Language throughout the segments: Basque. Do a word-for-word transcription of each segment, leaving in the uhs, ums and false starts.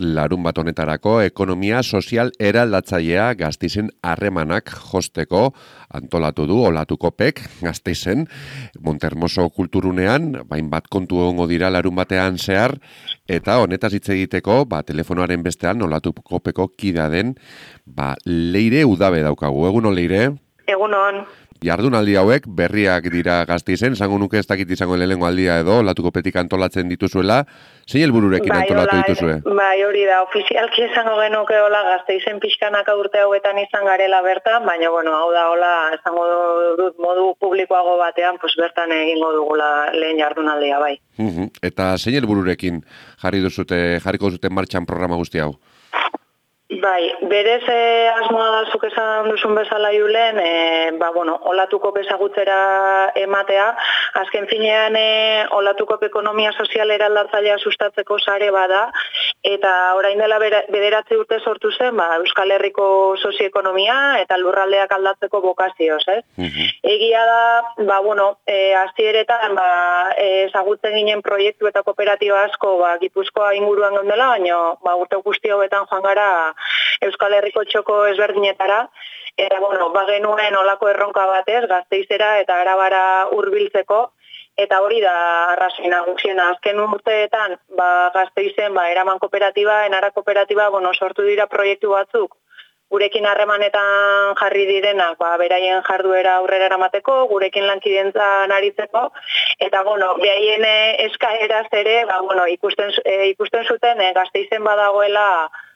larun bat honetarako ekonomia sozial eraldatzailea Gasteizen harremanak josteko antolatu du Olatukopek Gasteizen Montermoso kulturunean, bain bat kontu egongo dira larun batean zehar, eta honetaz hitz egiteko, ba, telefonoaren bestean Olatukopeko kida den, ba, Leire Udabe daukagu. Egunon, Leire? Egunon. Jardunaldi hauek berriak dira Gasteizen, zango nuke ez dakit izango lehenengo aldia edo, Olatukopetik antolatzen dituzuela, zein helbururekin bai, antolatu hola, dituzue? Bai, hori da, ofizialki izango genuke hola Gasteizen pixkanaka urte hauetan izan garela bertan, baina bueno, hau da hola, izango dut modu publikoago batean, pues bertan egingo dugula lehen jardunaldia, bai. Uh-huh. Eta zein helbururekin jarri duzute, jarriko duzute martxan programa guzti hau? Bai, berez eh, asmoa da zuk esan duzun bezala Julen, eh, ba, bueno, Olatukop ezagutzera ematea, azken finean eh, Olatukop ekonomia sozial eraldatzailea sustatzeko sare bada, eta orain dela bederatzi urte sortu zen, ba, Euskal Herriko sozioekonomia eta lurraldeak aldatzeko bokazioz, ez? Uh-huh. Egia da, ba, bueno, eh, hasieretan ba, eh, ezagutzen ginen proiektu eta kooperatiba asko, ba, Gipuzkoa inguruan gondela, baina ba, urte guzti hauetan joan gara Euskal Herriko txoko ezberdinetara, eta bueno, ba genuen olako erronka batez, Gasteizera eta Arabara hurbiltzeko, eta hori da arrazoi nagusiena. Azken urteetan, ba Gasteizen, ba Eraman kooperatiba, Enara kooperatiba, bueno, sortu dira proiektu batzuk, gurekin harremanetan jarri direnak, ba, beraien jarduera aurrera eramateko, gurekin lankidentzan aritzeko, eta bueno, behaien eskaeraz ere, ba, bueno, ikusten, e, ikusten zuten e, Gasteizen badagoela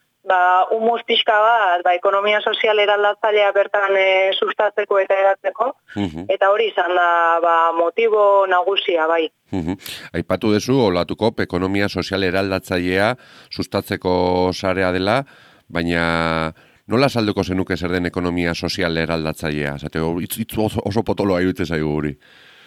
ba, humus pixka bat, ba, ekonomia sozial eraldatzailea bertan e, sustatzeko eta eratzeko, uh-huh. eta hori izan da ba, motibo nagusia, bai. Uh-huh. Aipatu dezu, Olatukop ekonomia sozial eraldatzailea sustatzeko sarea dela, baina nola salduko zenuke zer den ekonomia sozial eraldatzailea? Zate, itz, itz oso, oso potoloa iruditze zaigu guri.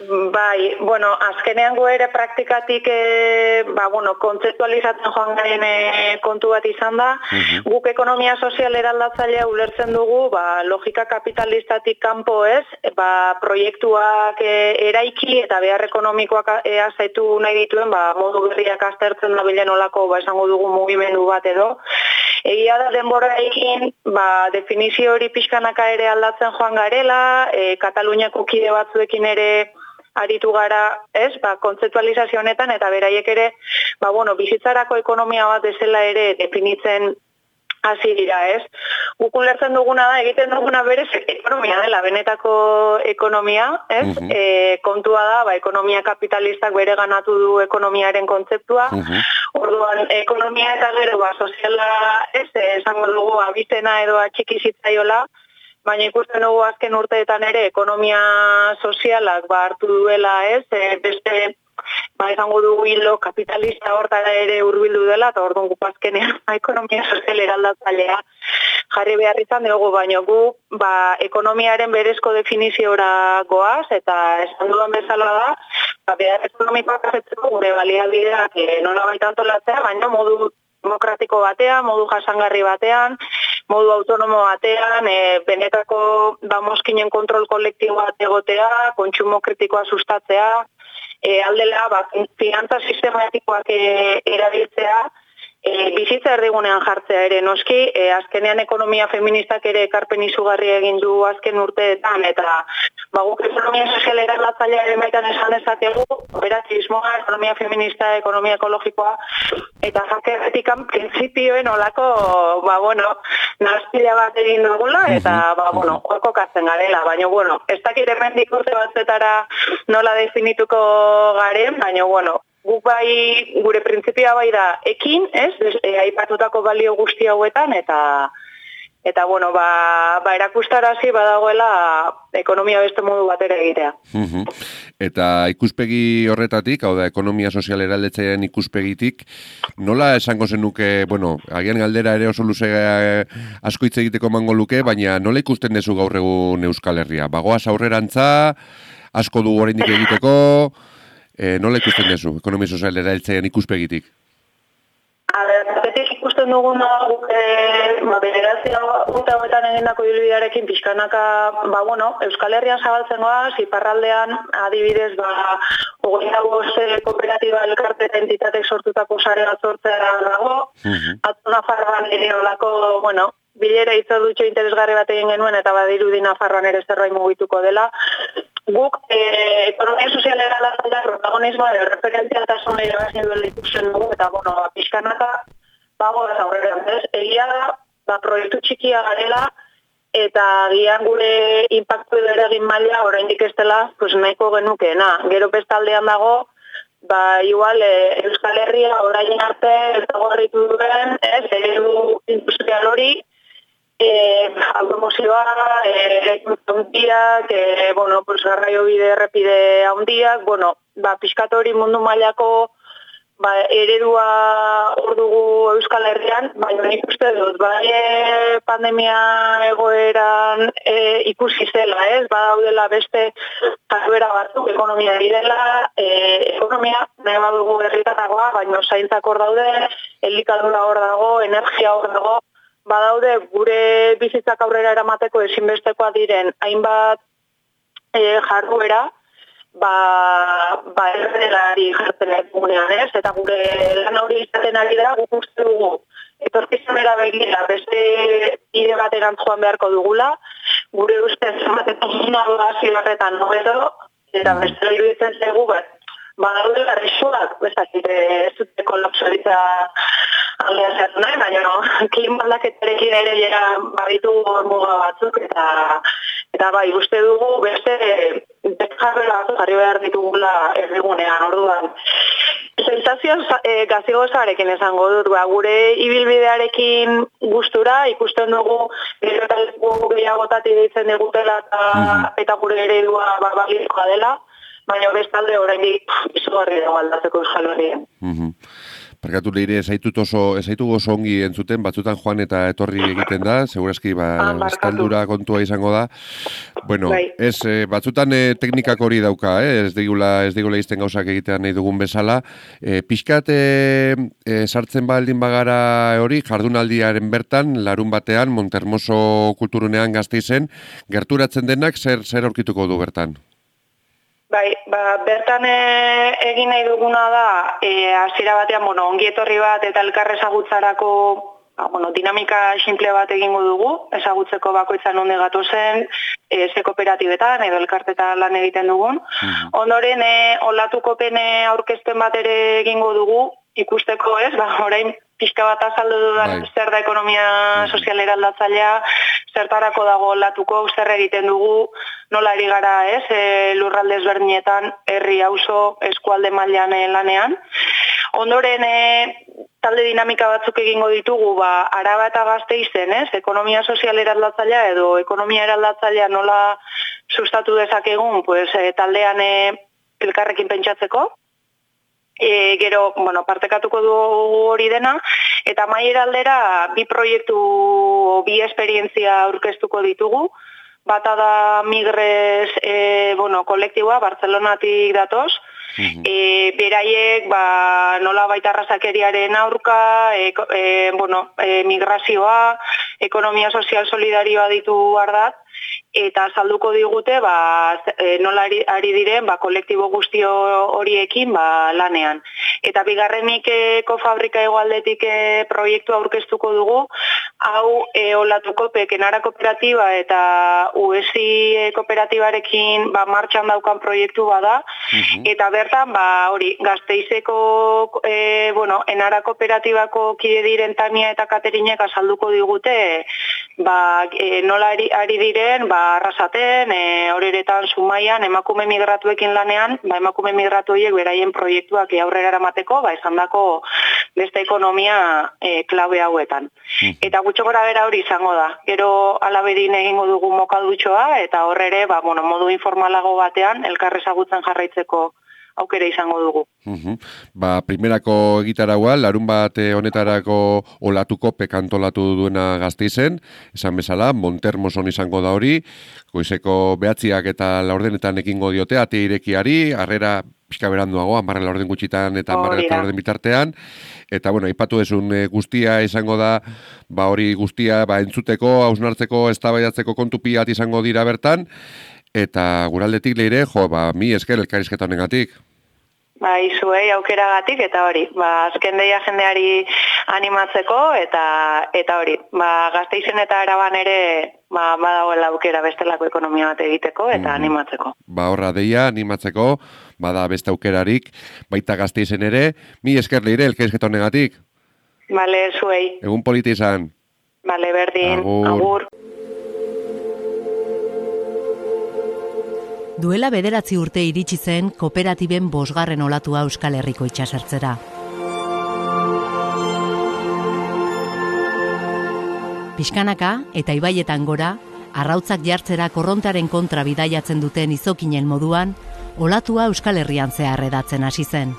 Bai, bueno, azkenean gu ere praktikatik e, ba, bueno, kontzeptualizatzen joan garen e, kontu bat izan da. Uh-huh. Guk ekonomia sozial eraldatzailea ulertzen dugu, ba, logika kapitalistatik kanpo ez, ba, proiektuak e, eraiki eta behar ekonomikoak e, azaitu nahi dituen, ba, modu berriak aztertzen da bilen olako, ba, esango dugu mugimendu bat edo. Egia da denbora egin, ba, definizio hori pixkanaka ere aldatzen joan garela, e, Kataluniako kide batzuekin ere aritu gara, ez, ba, kontzeptualizazio honetan, eta beraiek ere, ba, bueno, bizitzarako ekonomia bat ezela ere definitzen hasi dira, ez. Guk ulertzen duguna da, egiten duguna berez ekonomia dela, benetako ekonomia, ez, uh-huh. e, kontua da, ba, ekonomia kapitalistak bere ganatu du ekonomiaren kontzeptua, uh-huh. orduan, ekonomia eta gero, ba, soziala, ez, esango dugu, abizena edo atxiki zitzaiola, baina ikusten dugu azken urteetan ere ekonomia sozialak ba hartu duela, ez, e, beste ba izango dugu hilo kapitalista hortara ere hurbildu dela, eta orduan guk azkenean ekonomia sozial eraldatzailea jarri behar izan dugu, baina gu ba, ekonomiaren berezko definiziora goaz, eta esan dudan bezala da, ba, behar ekonomikoak azetzeko gure baliabideak e, nola baita antolatzea, baina modu demokratiko batean, modu jasangarri batean, modu autonomo batean, e, benetako ba, moskinen kontrol kolektibo bat egotea, kontsumo kritikoa sustatzea, e, aldela ba, finantza sistematikoak e, erabiltzea, e, bizitza erdigunean jartzea ere noski, e, azkenean ekonomia feministak ere ekarpen izugarri egin du azken urteetan, eta ba, guk ekonomia sozial eraldatzailearen baitan esan dezakegu, kooperatibismoa, ekonomia feminista, ekonomia ekologikoa, eta jakerretikan printzipioen olako, ba, bueno, nazpila bat egin dugula, eta, ba, bueno, joako katzen garela, baina, bueno, ez dakit hemendik urte batzetara nola definituko garen, baina, bueno, guk bai, gure printzipioa bai da ekin, ez, e, aipatutako balio guzti hauetan, eta Eta, bueno, ba, ba erakustarazi badagoela ekonomia beste modu batera egitea. Uh-huh. Eta ikuspegi horretatik, hau da, ekonomia sozial eraldatzailearen ikuspegitik, nola esango zenuke, bueno, agian galdera ere oso luze asko hitz egiteko emango luke, baina nola ikusten dezu gaur egun Euskal Herria? Bagoaz aurrerantza, asko du oraindik egiteko, e, nola ikusten dezu ekonomia sozial eraldatzailearen ikuspegitik? A ber, betik ikusten duguna guk ba, bederazio urte hauetan egindako ibilbidearekin pixkanaka, ba, bueno, Euskal Herrian zabaltzen goaz, iparraldean adibidez, ba, hogeita bost kooperatiba elkarte eta entitatek sortutako sare bat sortzea dago. Uh-huh. Atzo Nafarroan ere olako, bueno, bilera hitza dutxo interesgarri bat egin genuen, eta badirudi Nafarroan ere zerbait mugituko dela. Guk, eh, ekonomia sozialera lazalda, protagonismoa edo referentzialtasuna irabazien duela ikusten dugu, eta, bueno, pixkanaka, bago ez aurrera. Egia da, ba, proiektu txikia garela, eta gian gure impactu edo eragin maila oraindik ez dela pues, nahiko genukeena. Gero bestaldean dago, ba, igual, e, Euskal Herria orain arte ez dago harritu duen, ez, eredu industrial hori, e, automozioa, eraikuntza handiak, e, bueno, pues, garraio bide errepide handiak, bueno, ba, pixkat hori mundu mailako ba, eredua hor dugu Euskal Herrian, baina nik uste dut, bai pandemia egoeran e, ikusi zela, ez? Badaudela beste jarduera batzuk, ekonomia direla, e, ekonomia nahi badugu herritaragoa, baina zaintzak hor daude, elikadura hor dago, energia hor dago, badaude gure bizitzak aurrera eramateko ezinbestekoa diren hainbat e, jarduera, ba, ba erdelari jartzen egunean, ez? Eta gure lan hori izaten ari da, guk uste dugu, etorkizunera begira, beste bide bateran joan beharko dugula, gure ustez ematetan innovazio horretan nobeto, eta beste iruditzen zegu, bat, badaude garrisuak, bezakit, ez dute kolapsoritza aldea zertu nahi, baina no, klimaldaketarekin ere jera baditu muga batzuk, eta eta bai, uste dugu beste jarrera batzuk jarri behar ditugula errigunean, orduan. Sensazio e, gazigozarekin esango dut, ba, gure ibilbidearekin gustura, ikusten dugu gero eta gehiagotati deitzen digutela eta, mm-hmm. eta gure eredua ba, balikoa dela, baina bestalde oraindik izugarri dago aldatzeko Euskal Herrian. Mm-hmm. Parkatu leire, esaitut oso, esaitu oso ongi entzuten, batzutan joan eta etorri egiten da, segurazki ba, ah, estaldura kontua izango da. Bueno, bai. ez, eh, batzutan eh, teknikak hori dauka, eh? ez digula ez digula izten gauzak egitean nahi dugun bezala. Eh, Piskat eh, eh, sartzen baldin bagara hori, jardunaldiaren bertan, larun batean, Montermoso kulturunean Gasteizen, gerturatzen denak zer zer aurkituko du bertan? Bai, ba, bertan e, egin nahi duguna da, e, hasiera batean, bueno, ongi etorri bat eta elkar ezagutzarako ba, bueno, dinamika simple bat egingo dugu, ezagutzeko bakoitzan onde gatozen, e, ze kooperatibetan edo elkartetan lan egiten dugun. Mm-hmm. Ondoren, e, olatuko pene aurkezpen bat ere egingo dugu, ikusteko ez, ba, orain pixka bat azaldu dudan bai. Zer da ekonomia sozialera aldatzailea, zertarako dago olatuko, zer egiten dugu, nola ari gara ez, e, lurralde ezberdinetan, herri auzo eskualde mailan lanean. Ondoren, e, talde dinamika batzuk egingo ditugu, ba, Araba eta Gasteizen, ez, ekonomia sozialera aldatzailea edo ekonomia eraldatzailea nola sustatu dezakegun, pues, e, taldean e, elkarrekin pentsatzeko. E, gero, bueno, partekatuko du hori dena, eta maiera aldera bi proiektu, bi esperientzia aurkeztuko ditugu. Bata da Migres, e, bueno, kolektiboa, Bartzelonatik datoz, mm-hmm. e, beraiek, ba, nola baita arrazakeriaren aurka, e, e, bueno, e, migrazioa, ekonomia sozial solidarioa ditu ardat, eta salduko digute ba, e, nola ari, ari diren ba, kolektibo guztio horiekin ba, lanean. Eta bigarrenik e, kofabrika egoaldetik e, proiektu aurkeztuko dugu, hau e, olatuko pekenara kooperatiba eta U S I e, kooperatibarekin ba, martxan daukan proiektu bada, uh-huh. eta bertan ba, hori Gasteizeko e, bueno, enara kooperatibako kide diren Tania eta Katerinek azalduko digute ba, e, nola ari, ari diren ba, arrasaten, e, horeretan Zumaian, emakume migratuekin lanean, ba, emakume migratu horiek beraien proiektuak aurrera eramateko, ba, izandako beste ekonomia e, klabe hauetan. Mm. Eta gutxo gora bera hori izango da. Gero alabedin egingo dugu mokaldutxoa, eta horrere, ba, bueno, modu informalago batean, elkar ezagutzen jarraitzeko aukera izango dugu. Uh-huh. Ba, primerako egitaragua, larun bat honetarako olatuko pekantolatu duena Gasteizen, esan bezala, Montermoson izango da hori, goizeko behatziak eta laurdenetan ekingo diote, ate irekiari, harrera pixka beranduago, amarren laurden gutxitan eta amarren eta laurden bitartean, eta bueno, aipatu ezun guztia izango da, ba hori guztia ba, entzuteko, hausnartzeko, eztabaidatzeko kontu piat izango dira bertan, eta guraldetik leire, jo, ba, mi esker elkarrizketa honengatik. ba, izuei aukeragatik, eta hori, ba, azken deia jendeari animatzeko, eta eta hori, ba, Gasteizen eta Araban ere, ba, badagoela aukera bestelako ekonomia bat egiteko, eta mm. animatzeko. Ba, horra deia, animatzeko, bada beste aukerarik, baita Gasteizen ere, mi esker leire, elkeizketo negatik. Bale, zuei. Egun politi izan. Bale, berdin, agur. agur. Duela bederatzi urte iritsi zen kooperatiben bosgarren olatua Euskal Herriko itsasertzera. Pixkanaka eta ibaietan gora, arrautzak jartzera korrontaren kontra bidaiatzen duten izokinen moduan, olatua Euskal Herrian zehar edatzen hasi zen.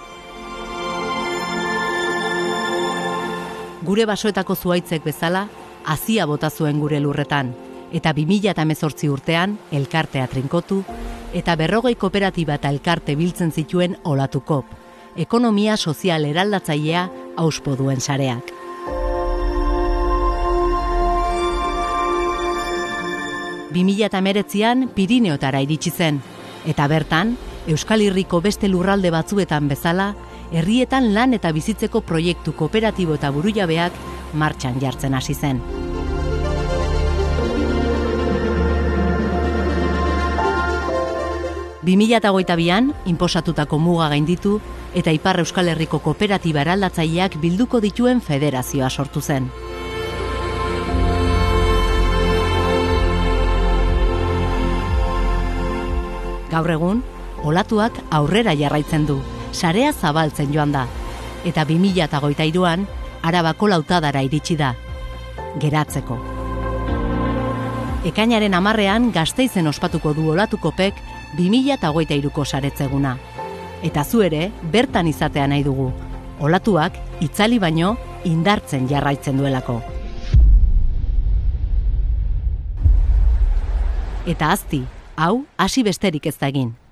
Gure basoetako zuaitzek bezala, hazia bota zuen gure lurretan, eta bi mila hemezortzi urtean elkartea trinkotu, eta berrogei kooperatiba eta elkarte biltzen zituen olatukop, ekonomia sozial eraldatzailea auspo duen sareak. bi mila hemeretzian Pirineotara iritsi zen, eta bertan, Euskal Herriko beste lurralde batzuetan bezala, herrietan lan eta bizitzeko proiektu kooperatibo eta burujabeak martxan jartzen hasi zen. bi mila hogeita bian, inposatutako muga gainditu eta Ipar Euskal Herriko kooperatiba eraldatzaileak bilduko dituen federazioa sortu zen. Gaur egun, olatuak aurrera jarraitzen du, sarea zabaltzen joan da, eta bi mila hogeita hiruan Arabako lautadara iritsi da, geratzeko. Ekainaren hamarrean Gasteizen ospatuko du olatukopek bi mila hogeita hiruko saretzeguna. Eta zu ere, bertan izatea nahi dugu. Olatuak, itzali baino, indartzen jarraitzen duelako. Eta azti, hau, hasi besterik ez da egin.